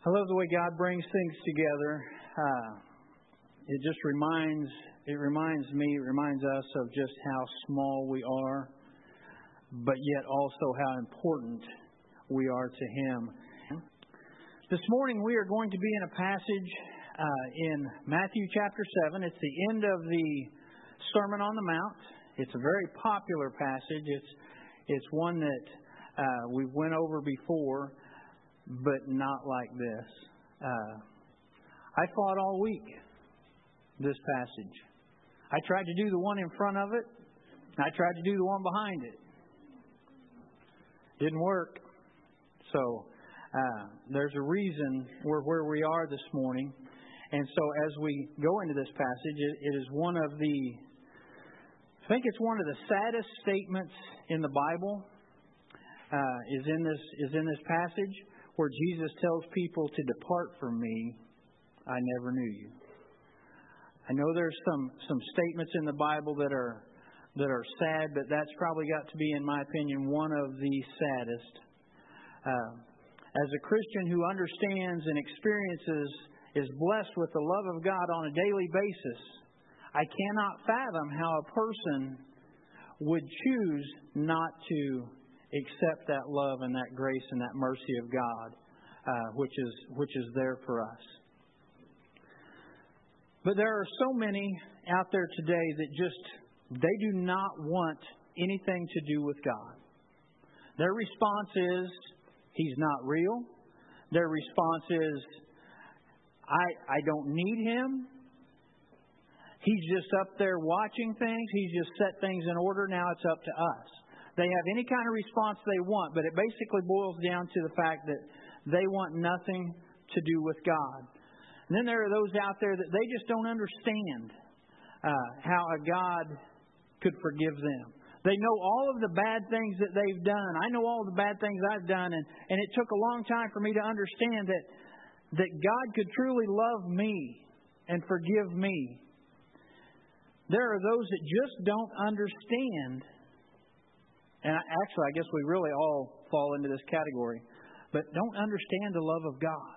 I love the way God brings things together. It reminds us of just how small we are, but yet also how important we are to Him. This morning we are going to be in a passage in Matthew chapter 7. It's the end of the Sermon on the Mount. It's a very popular passage. It's one that we went over before, but not like this. I fought all week this passage. I tried to do the one in front of it, and I tried to do the one behind it. Didn't work. So there's a reason we're where we are this morning. And so as we go into this passage, it is one of the, I think it's one of the saddest statements in the Bible is in this passage, where Jesus tells people to depart from me, I never knew you. I know there's some statements in the Bible that are sad, but that's probably got to be, in my opinion, one of the saddest. As a Christian who understands and is blessed with the love of God on a daily basis, I cannot fathom how a person would choose not to accept that love and that grace and that mercy of God, which is there for us. But there are so many out there today that they do not want anything to do with God. Their response is, He's not real. Their response is, I don't need Him. He's just up there watching things. He's just set things in order. Now it's up to us. They have any kind of response they want, but it basically boils down to the fact that they want nothing to do with God. And then there are those out there that they just don't understand how a God could forgive them. They know all of the bad things that they've done. I know all the bad things I've done, and it took a long time for me to understand that God could truly love me and forgive me. There are those that just don't understand. And actually, I guess we really all fall into this category, but don't understand the love of God.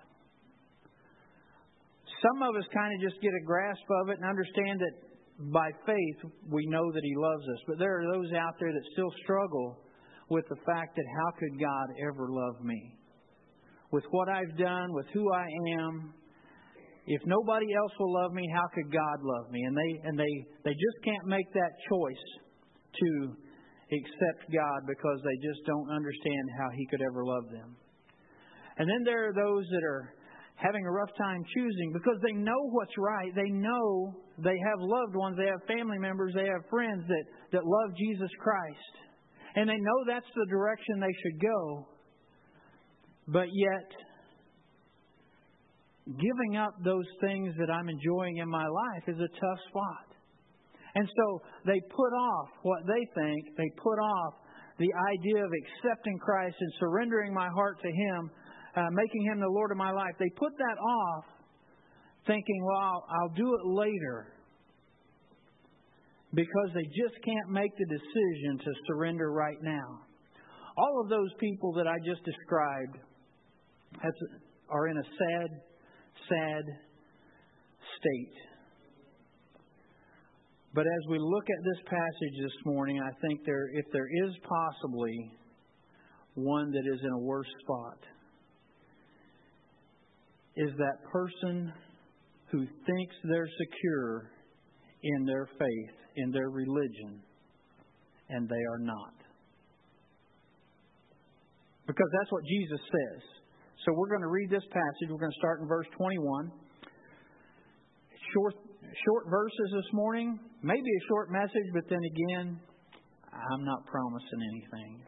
Some of us kind of just get a grasp of it and understand that by faith we know that He loves us. But there are those out there that still struggle with the fact that how could God ever love me? With what I've done, with who I am, if nobody else will love me, how could God love me? And they just can't make that choice to accept God because they just don't understand how He could ever love them. And then there are those that are having a rough time choosing because they know what's right. They know they have loved ones, they have family members, they have friends that love Jesus Christ. And they know that's the direction they should go. But yet, giving up those things that I'm enjoying in my life is a tough spot. And so they put off what they think. They put off the idea of accepting Christ and surrendering my heart to Him, making Him the Lord of my life. They put that off thinking, well, I'll do it later. Because they just can't make the decision to surrender right now. All of those people that I just described are in a sad state. But as we look at this passage this morning, I think if there is possibly one that is in a worse spot, is that person who thinks they're secure in their faith, in their religion, and they are not. Because that's what Jesus says. So we're going to read this passage. We're going to start in verse 21. Short verses this morning. Maybe a short message, but then again, I'm not promising anything.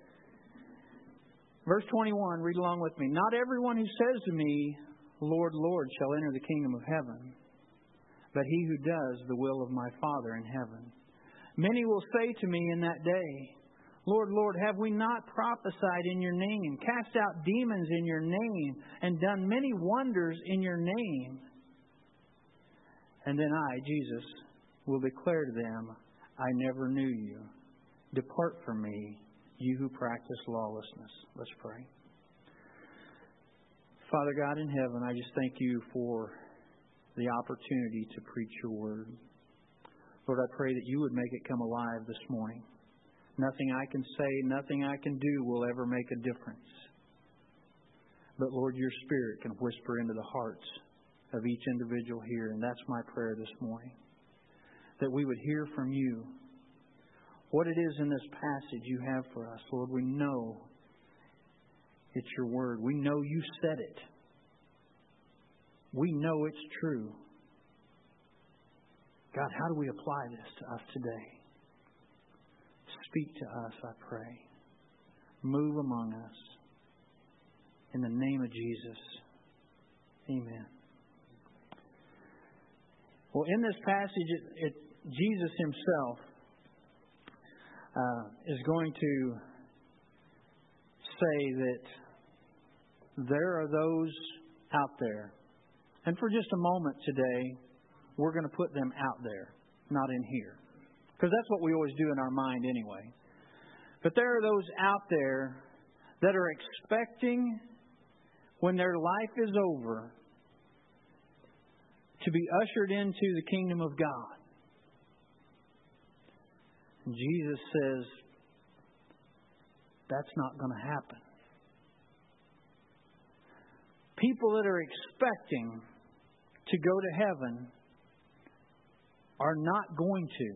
Verse 21, read along with me. Not everyone who says to me, Lord, Lord, shall enter the kingdom of heaven, but he who does the will of my Father in heaven. Many will say to me in that day, Lord, Lord, have we not prophesied in your name, cast out demons in your name, and done many wonders in your name? And then I, Jesus, will declare to them, I never knew you. Depart from me, you who practice lawlessness. Let's pray. Father God in heaven, I just thank You for the opportunity to preach Your Word. Lord, I pray that You would make it come alive this morning. Nothing I can say, nothing I can do will ever make a difference. But Lord, Your Spirit can whisper into the hearts of each individual here, and that's my prayer this morning. That we would hear from You what it is in this passage You have for us. Lord, we know it's Your Word. We know You said it. We know it's true. God, how do we apply this to us today? Speak to us, I pray. Move among us. In the name of Jesus. Amen. Well, in this passage, Jesus Himself is going to say that there are those out there. And for just a moment today, we're going to put them out there, not in here. Because that's what we always do in our mind anyway. But there are those out there that are expecting, when their life is over, to be ushered into the kingdom of God. And Jesus says, that's not going to happen. People that are expecting to go to heaven are not going to.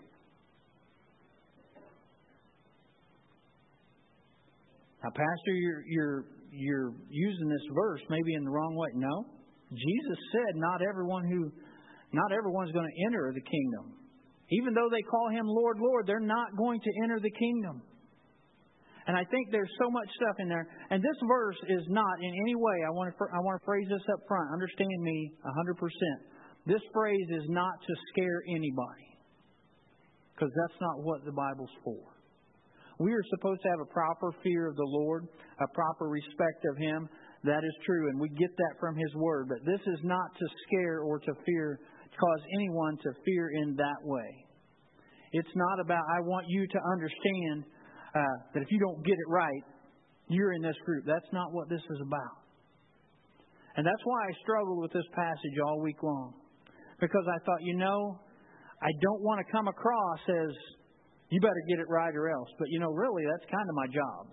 Now, Pastor, you're using this verse maybe in the wrong way. No. Jesus said not everyone's going to enter the kingdom. Even though they call Him Lord, Lord, they're not going to enter the kingdom. And I think there's so much stuff in there. And this verse is not in any way, I want to phrase this up front. Understand me 100%. This phrase is not to scare anybody. Because that's not what the Bible's for. We are supposed to have a proper fear of the Lord, a proper respect of Him. That is true, and we get that from His Word. But this is not to scare or to fear, cause anyone to fear in that way. It's not about, I want you to understand that if you don't get it right, you're in this group. That's not what this is about. And that's why I struggled with this passage all week long. Because I thought, I don't want to come across as, you better get it right or else. But, really, that's kind of my job.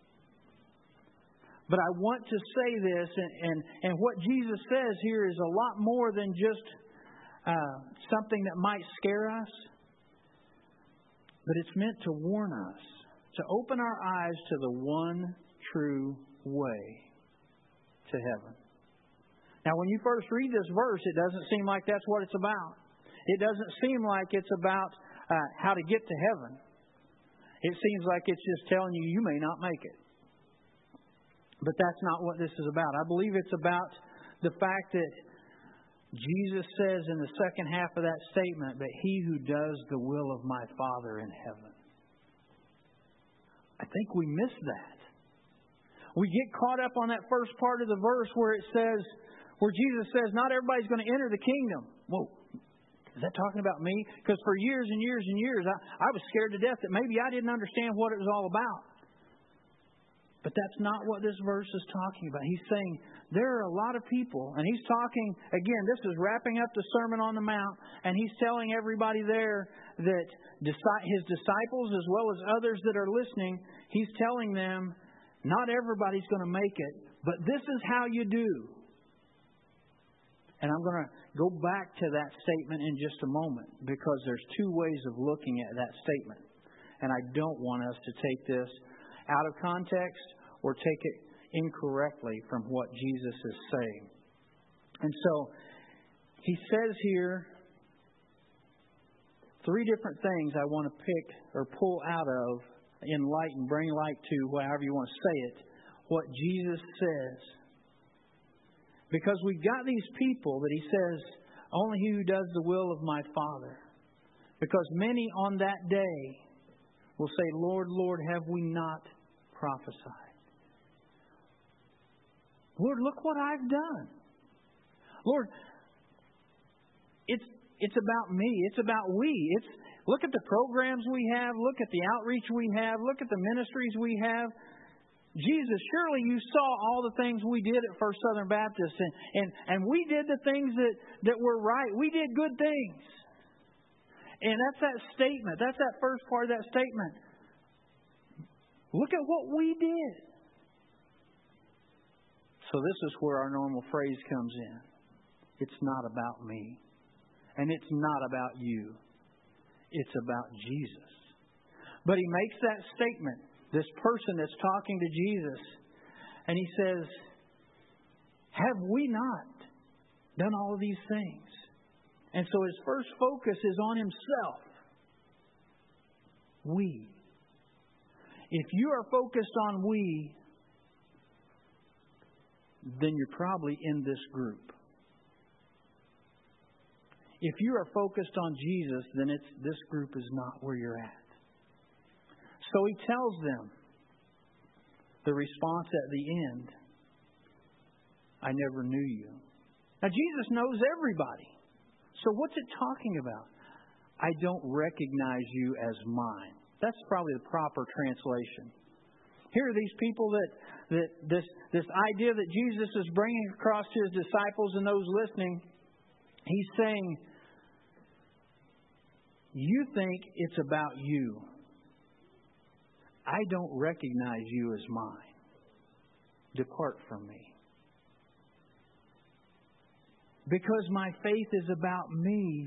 But I want to say this, and what Jesus says here is a lot more than just something that might scare us. But it's meant to warn us, to open our eyes to the one true way to heaven. Now, when you first read this verse, it doesn't seem like that's what it's about. It doesn't seem like it's about how to get to heaven. It seems like it's just telling you, you may not make it. But that's not what this is about. I believe it's about the fact that Jesus says in the second half of that statement, that He who does the will of my Father in heaven. I think we miss that. We get caught up on that first part of the verse where Jesus says, not everybody's going to enter the kingdom. Whoa, is that talking about me? Because for years and years and years, I was scared to death that maybe I didn't understand what it was all about. But that's not what this verse is talking about. He's saying there are a lot of people, and He's talking, again, this is wrapping up the Sermon on the Mount, and He's telling everybody there that His disciples as well as others that are listening, He's telling them, not everybody's going to make it, but this is how you do. And I'm going to go back to that statement in just a moment, because there's two ways of looking at that statement. And I don't want us to take this out of context or take it incorrectly from what Jesus is saying. And so He says here three different things I want to pick or pull out of, enlighten, bring light to, however you want to say it, what Jesus says. Because we've got these people that He says, only he who does the will of my Father. Because many on that day will say, Lord, Lord, have we not prophesied? Lord, look what I've done. Lord, it's about me. It's about we. Look at the programs we have. Look at the outreach we have. Look at the ministries we have. Jesus, surely you saw all the things we did at First Southern Baptist, and we did the things that were right. We did good things. And that's that statement. That's that first part of that statement. Look at what we did. So this is where our normal phrase comes in. It's not about me. And it's not about you. It's about Jesus. But He makes that statement, this person that's talking to Jesus, and He says, have we not done all of these things? And so His first focus is on Himself. We. If you are focused on we, then you're probably in this group. If you are focused on Jesus, then this group is not where you're at. So He tells them the response at the end, I never knew you. Now Jesus knows everybody. So what's it talking about? I don't recognize you as mine. That's probably the proper translation. Here are these people that this idea that Jesus is bringing across to His disciples and those listening. He's saying, you think it's about you. I don't recognize you as mine. Depart from me. Because my faith is about me,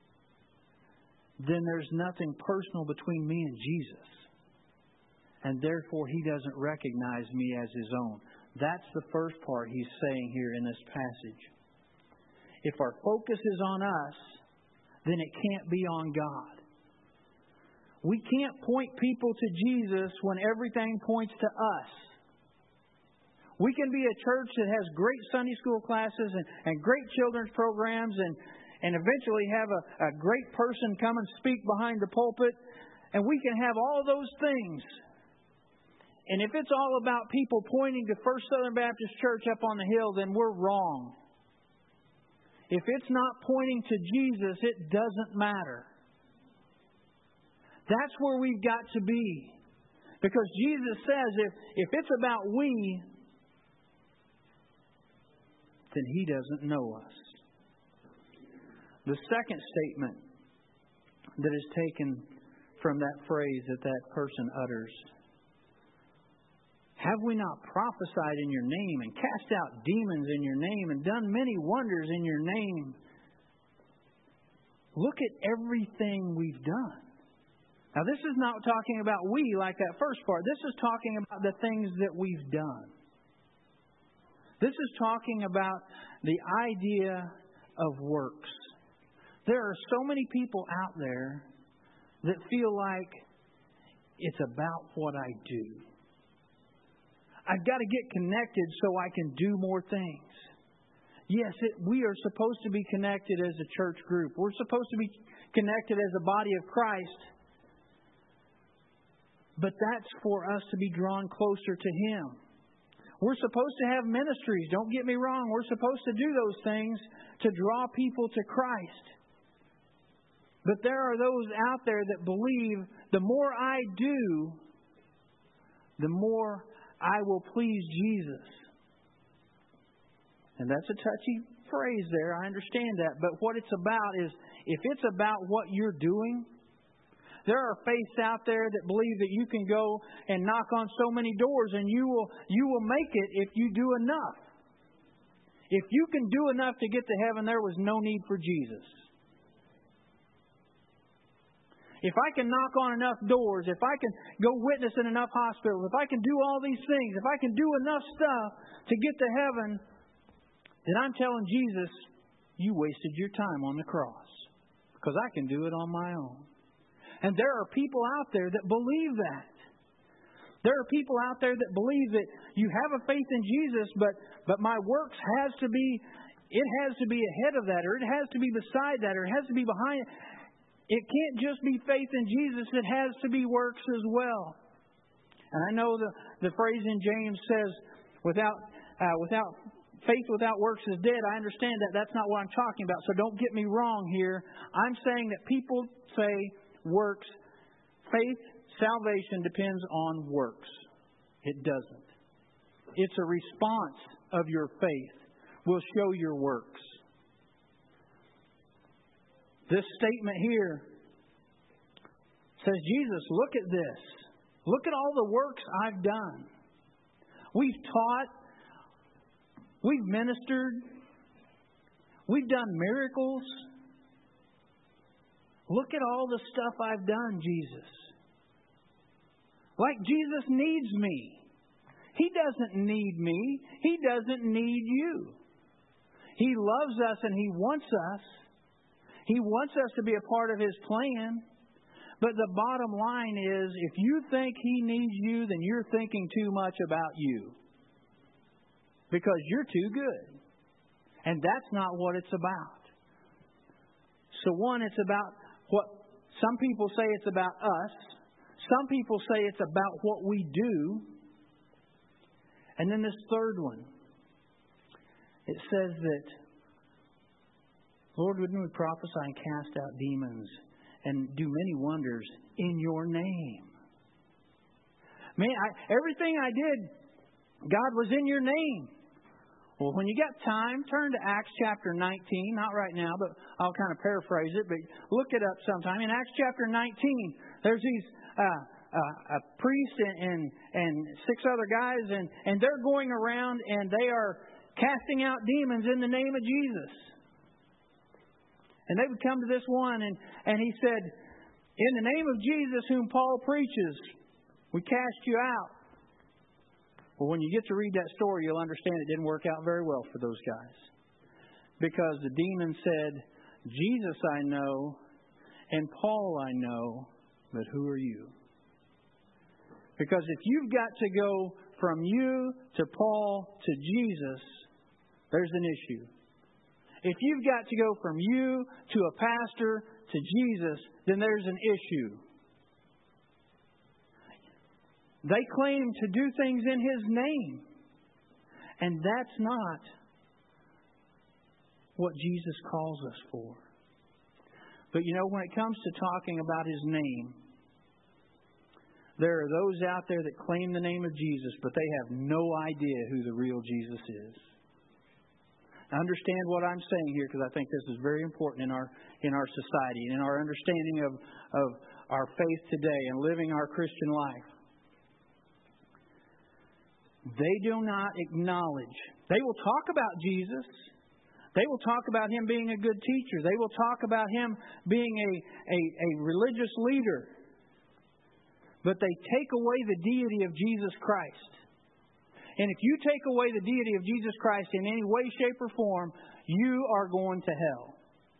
then there's nothing personal between me and Jesus. And therefore, He doesn't recognize me as His own. That's the first part He's saying here in this passage. If our focus is on us, then it can't be on God. We can't point people to Jesus when everything points to us. We can be a church that has great Sunday school classes and great children's programs and eventually have a great person come and speak behind the pulpit. And we can have all those things. And if it's all about people pointing to First Southern Baptist Church up on the hill, then we're wrong. If it's not pointing to Jesus, it doesn't matter. That's where we've got to be. Because Jesus says if it's about we, then He doesn't know us. The second statement that is taken from that phrase that person utters, have we not prophesied in your name and cast out demons in your name and done many wonders in your name? Look at everything we've done. Now, this is not talking about we like that first part. This is talking about the things that we've done. This is talking about the idea of works. There are so many people out there that feel like it's about what I do. I've got to get connected so I can do more things. Yes, we are supposed to be connected as a church group. We're supposed to be connected as a body of Christ. But that's for us to be drawn closer to Him. We're supposed to have ministries. Don't get me wrong. We're supposed to do those things to draw people to Christ. But there are those out there that believe the more I do, the more I will please Jesus. And that's a touchy phrase there. I understand that. But what it's about is, if it's about what you're doing, there are faiths out there that believe that you can go and knock on so many doors and you will make it if you do enough. If you can do enough to get to heaven, there was no need for Jesus. If I can knock on enough doors, if I can go witness in enough hospitals, if I can do all these things, if I can do enough stuff to get to heaven, then I'm telling Jesus, you wasted your time on the cross. Because I can do it on my own. And there are people out there that believe that. There are people out there that believe that you have a faith in Jesus, but my works has to be ahead of that, or it has to be beside that, or it has to be behind it. It can't just be faith in Jesus. It has to be works as well. And I know the phrase in James says, without faith without works is dead. I understand that. That's not what I'm talking about. So don't get me wrong here. I'm saying that people say works. Faith, salvation depends on works. It doesn't. It's a response of your faith. Will show your works. This statement here says, Jesus, look at this. Look at all the works I've done. We've taught. We've ministered. We've done miracles. Look at all the stuff I've done, Jesus. Like Jesus needs me. He doesn't need me. He doesn't need you. He loves us and He wants us. He wants us to be a part of His plan. But the bottom line is, if you think He needs you, then you're thinking too much about you. Because you're too good. And that's not what it's about. So one, it's about what some people say it's about us. Some people say it's about what we do. And then this third one. It says that, Lord, wouldn't we prophesy and cast out demons and do many wonders in your name? Man, everything I did, God, was in your name. Well, when you got time, turn to Acts chapter 19. Not right now, but I'll kind of paraphrase it. But look it up sometime. In Acts chapter 19, there's these a priest and 6 other guys, and they're going around and they are casting out demons in the name of Jesus. And they would come to this one, and he said, in the name of Jesus whom Paul preaches, we cast you out. Well, when you get to read that story, you'll understand it didn't work out very well for those guys. Because the demon said, Jesus I know, and Paul I know, but who are you? Because if you've got to go from you to Paul to Jesus, there's an issue. If you've got to go from you to a pastor to Jesus, then there's an issue. They claim to do things in His name. And that's not what Jesus calls us for. But you know, when it comes to talking about His name, there are those out there that claim the name of Jesus, but they have no idea who the real Jesus is. Now, understand what I'm saying here, because I think this is very important in our society and in our understanding of our faith today and living our Christian life. They do not acknowledge. They will talk about Jesus. They will talk about Him being a good teacher. They will talk about Him being a religious leader. But they take away the deity of Jesus Christ. And if you take away the deity of Jesus Christ in any way, shape, or form, you are going to hell.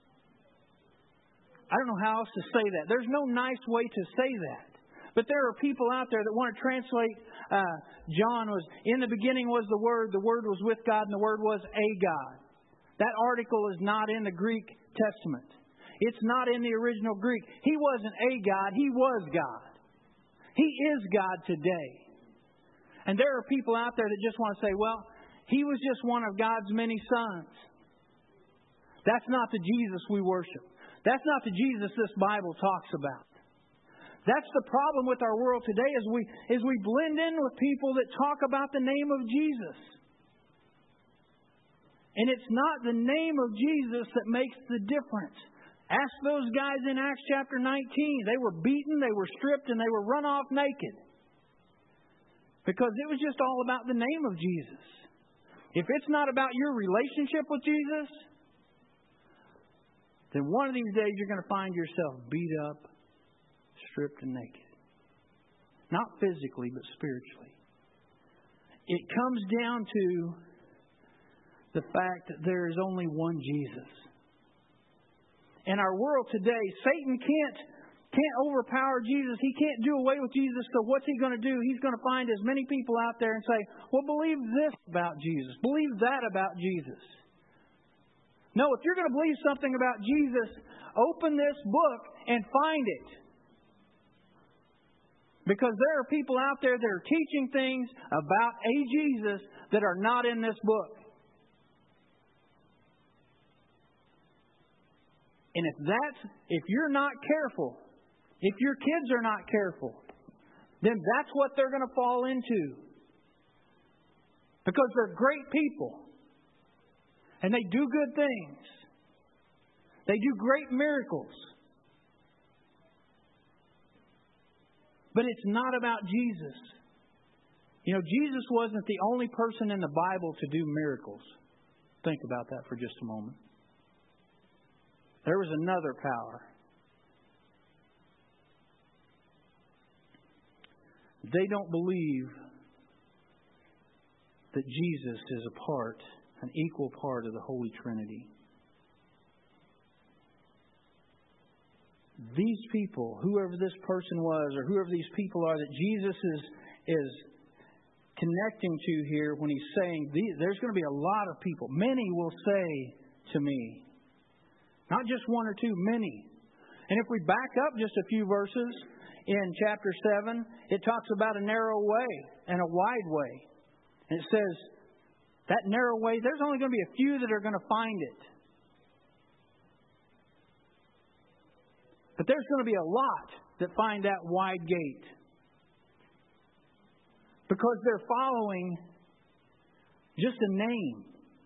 I don't know how else to say that. There's no nice way to say that. But there are people out there that want to translate John was, in the beginning was the Word was with God, and the Word was a God. That article is not in the Greek Testament. It's not in the original Greek. He wasn't a God, He was God. He is God today. And there are people out there that just want to say, well, He was just one of God's many sons. That's not the Jesus we worship. That's not the Jesus this Bible talks about. That's the problem with our world today is we blend in with people that talk about the name of Jesus. And it's not the name of Jesus that makes the difference. Ask those guys in Acts chapter 19. They were beaten, they were stripped, and they were run off naked. Because it was just all about the name of Jesus. If it's not about your relationship with Jesus, then one of these days you're going to find yourself beat up, stripped and naked. Not physically, but spiritually. It comes down to the fact that there is only one Jesus. In our world today, Satan can't overpower Jesus. He can't do away with Jesus. So what's he going to do? He's going to find as many people out there and say, well, believe this about Jesus. Believe that about Jesus. No, if you're going to believe something about Jesus, open this book and find it. Because there are people out there that are teaching things about a Jesus that are not in this book. And if you're not careful, if your kids are not careful, then that's what they're going to fall into. Because they're great people. And they do good things. They do great miracles. But it's not about Jesus. You know, Jesus wasn't the only person in the Bible to do miracles. Think about that for just a moment. There was another power. They don't believe that Jesus is a part, an equal part of the Holy Trinity. These people, whoever this person was, or whoever these people are that Jesus is connecting to here when He's saying, there's going to be a lot of people. Many will say to me. Not just one or two, many. And if we back up just a few verses in chapter 7, it talks about a narrow way and a wide way. And it says, that narrow way, there's only going to be a few that are going to find it. But there's going to be a lot that find that wide gate. Because they're following just a name.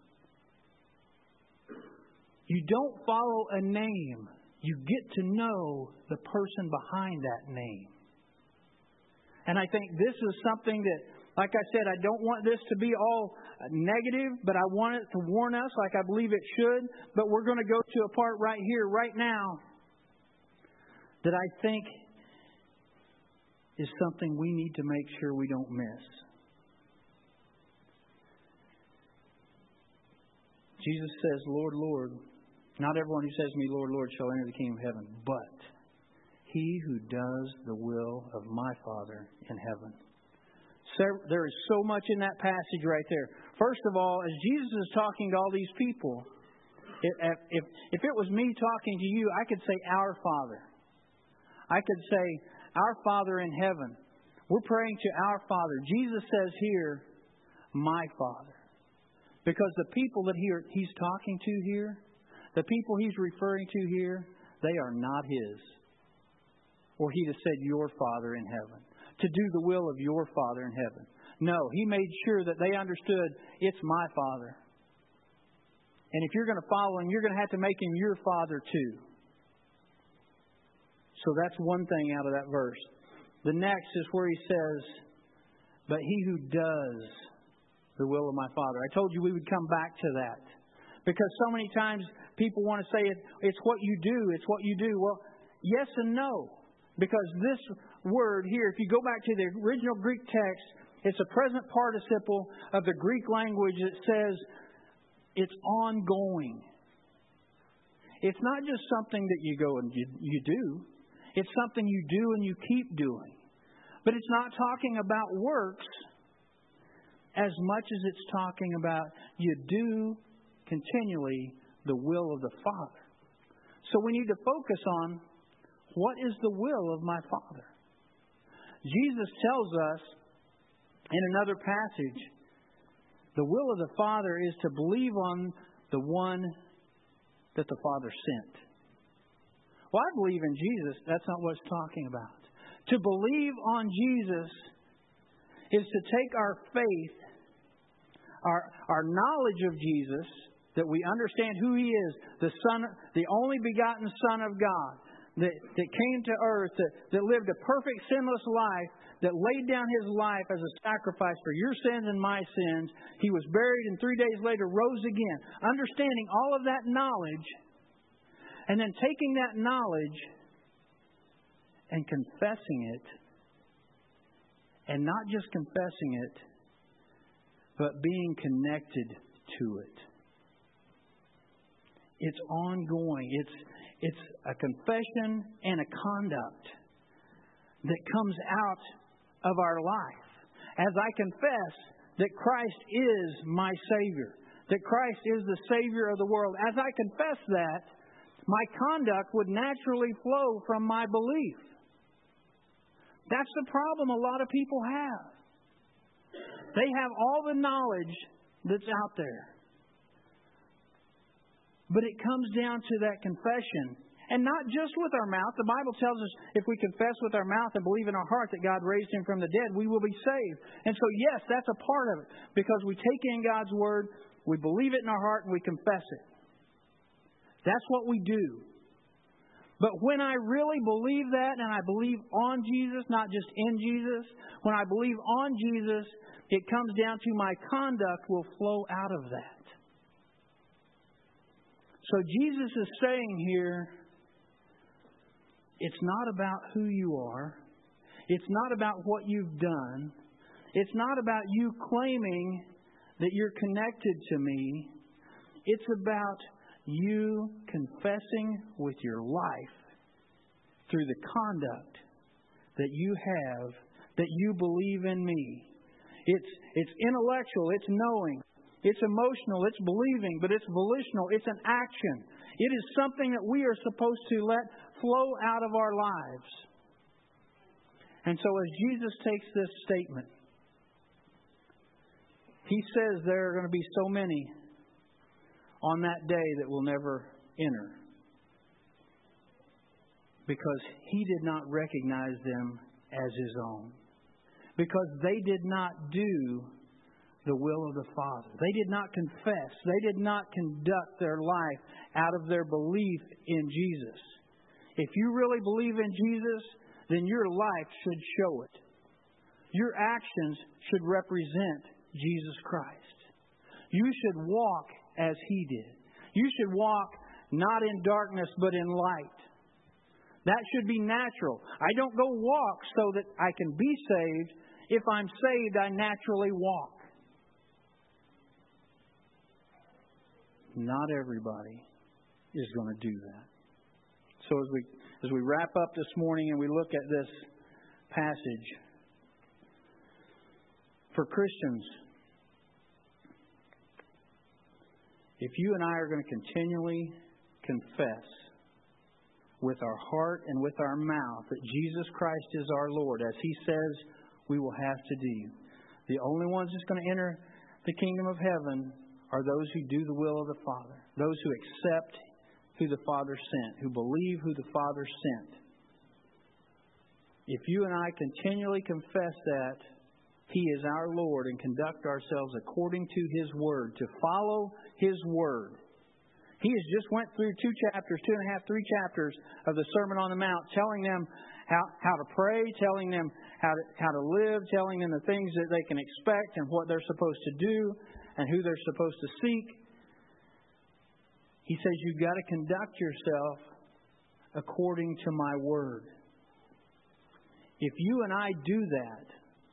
You don't follow a name. You get to know the person behind that name. And I think this is something that, like I said, I don't want this to be all negative, but I want it to warn us like I believe it should. But we're going to go to a part right here, right now, that I think is something we need to make sure we don't miss. Jesus says, Lord, Lord. Not everyone who says to me, Lord, Lord, shall enter the kingdom of heaven, but he who does the will of my Father in heaven. So there is so much in that passage right there. First of all, as Jesus is talking to all these people, if it was me talking to you, I could say, our Father. I could say, our Father in heaven. We're praying to our Father. Jesus says here, my Father. Because the people that He's talking to here, the people He's referring to here, they are not His. Or He'd have said, your Father in heaven. To do the will of your Father in heaven. No, He made sure that they understood, it's my Father. And if you're going to follow Him, you're going to have to make Him your Father too. So that's one thing out of that verse. The next is where He says, but he who does the will of my Father. I told you we would come back to that. Because so many times people want to say it's what you do, it's what you do. Well, yes and no. Because this word here, if you go back to the original Greek text, it's a present participle of the Greek language that says it's ongoing. It's not just something that you go and you do. It's something you do and you keep doing. But it's not talking about works as much as it's talking about you do continually the will of the Father. So we need to focus on what is the will of my Father. Jesus tells us in another passage, the will of the Father is to believe on the one that the Father sent. Well, I believe in Jesus. That's not what it's talking about. To believe on Jesus is to take our faith, our knowledge of Jesus, that we understand who He is, the Son, the only begotten Son of God, that came to earth, that lived a perfect sinless life, that laid down His life as a sacrifice for your sins and my sins. He was buried and 3 days later rose again. Understanding all of that knowledge, and then taking that knowledge and confessing it, and not just confessing it, but being connected to it. It's ongoing. It's a confession and a conduct that comes out of our life. As I confess that Christ is my Savior, that Christ is the Savior of the world, as I confess that, my conduct would naturally flow from my belief. That's the problem a lot of people have. They have all the knowledge that's out there. But it comes down to that confession. And not just with our mouth. The Bible tells us if we confess with our mouth and believe in our heart that God raised Him from the dead, we will be saved. And so, yes, that's a part of it. Because we take in God's Word, we believe it in our heart, and we confess it. That's what we do. But when I really believe that, and I believe on Jesus, not just in Jesus, when I believe on Jesus, it comes down to my conduct will flow out of that. So Jesus is saying here, it's not about who you are. It's not about what you've done. It's not about you claiming that you're connected to me. It's about you confessing with your life through the conduct that you have, that you believe in me. It's intellectual, it's knowing, it's emotional, it's believing, but it's volitional, it's an action. It is something that we are supposed to let flow out of our lives. And so as Jesus takes this statement, He says there are going to be so many on that day that will never enter. Because He did not recognize them as His own. Because they did not do the will of the Father. They did not confess. They did not conduct their life out of their belief in Jesus. If you really believe in Jesus, then your life should show it. Your actions should represent Jesus Christ. You should walk as He did. You should walk not in darkness but in light. That should be natural. I don't go walk so that I can be saved. If I'm saved, I naturally walk. Not everybody is going to do that. So as we wrap up this morning and we look at this passage, for Christians, if you and I are going to continually confess with our heart and with our mouth that Jesus Christ is our Lord, as He says we will have to do, the only ones that's going to enter the kingdom of heaven are those who do the will of the Father, those who accept who the Father sent, who believe who the Father sent. If you and I continually confess that He is our Lord and conduct ourselves according to His Word, to follow His Word. He has just went through 2 chapters, 2.5, 3 chapters of the Sermon on the Mount, telling them how to pray, telling them how to live, telling them the things that they can expect and what they're supposed to do and who they're supposed to seek. He says you've got to conduct yourself according to my Word. If you and I do that,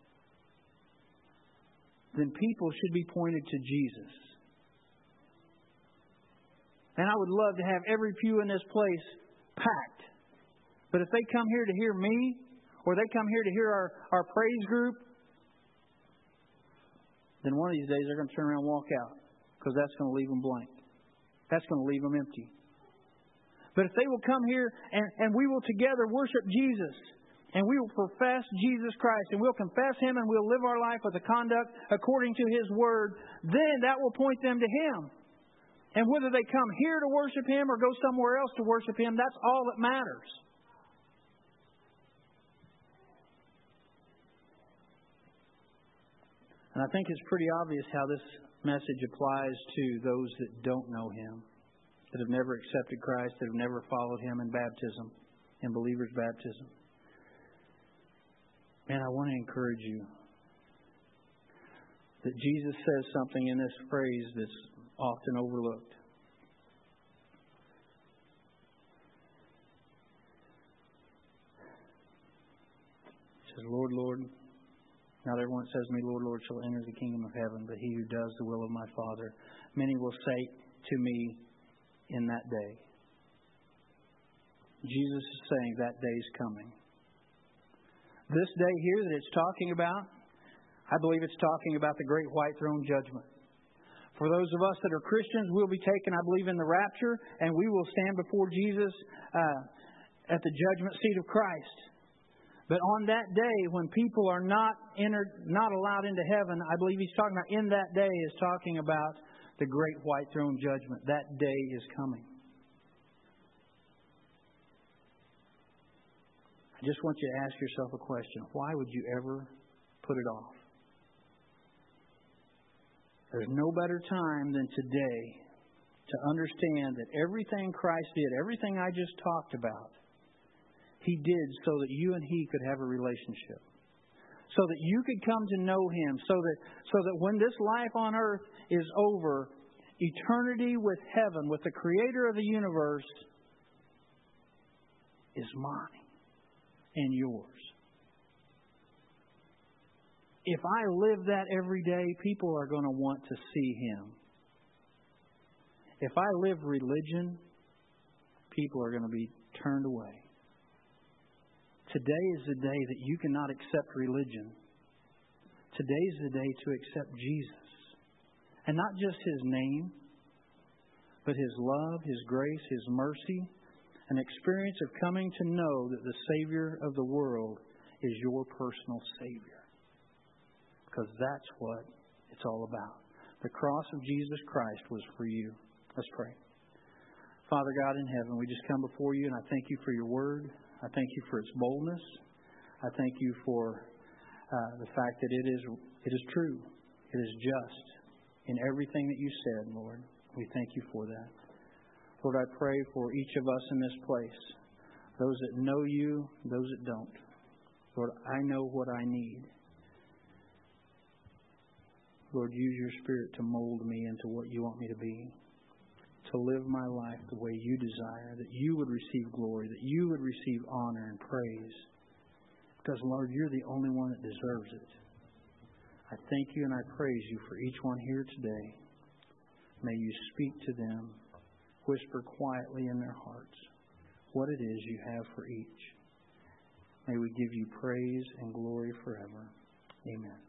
then people should be pointed to Jesus. And I would love to have every pew in this place packed. But if they come here to hear me, or they come here to hear our praise group, then one of these days they're going to turn around and walk out. Because that's going to leave them blank. That's going to leave them empty. But if they will come here and we will together worship Jesus, and we will profess Jesus Christ, and we'll confess Him, and we'll live our life with a conduct according to His Word, then that will point them to Him. And whether they come here to worship Him or go somewhere else to worship Him, that's all that matters. And I think it's pretty obvious how this message applies to those that don't know Him, that have never accepted Christ, that have never followed Him in baptism, in believer's baptism. Man, I want to encourage you that Jesus says something in this phrase that's often overlooked. He says, Lord, Lord, not everyone that says to me, Lord, Lord, shall enter the kingdom of heaven, but he who does the will of my Father. Many will say to me in that day. Jesus is saying that day is coming. This day here that it's talking about, I believe it's talking about the great white throne judgment. For those of us that are Christians, we'll be taken, I believe, in the rapture, and we will stand before Jesus at the judgment seat of Christ. But on that day, when people are not allowed into heaven, I believe He's talking about in that day is talking about the great white throne judgment. That day is coming. I just want you to ask yourself a question. Why would you ever put it off? There's no better time than today to understand that everything Christ did, everything I just talked about, He did so that you and He could have a relationship. So that you could come to know Him. So that when this life on earth is over, eternity with heaven, with the Creator of the universe, is mine and yours. If I live that every day, people are going to want to see Him. If I live religion, people are going to be turned away. Today is the day that you cannot accept religion. Today is the day to accept Jesus. And not just His name, but His love, His grace, His mercy, an experience of coming to know that the Savior of the world is your personal Savior. Because that's what it's all about. The cross of Jesus Christ was for you. Let's pray. Father God in heaven, we just come before You, and I thank You for Your word. I thank You for its boldness. I thank You for the fact that it is true. It is just in everything that You said, Lord. We thank You for that. Lord, I pray for each of us in this place, those that know You, those that don't. Lord, I know what I need. Lord, use Your Spirit to mold me into what You want me to be, to live my life the way You desire, that You would receive glory, that You would receive honor and praise. Because, Lord, You're the only one that deserves it. I thank You and I praise You for each one here today. May You speak to them, whisper quietly in their hearts what it is You have for each. May we give You praise and glory forever. Amen.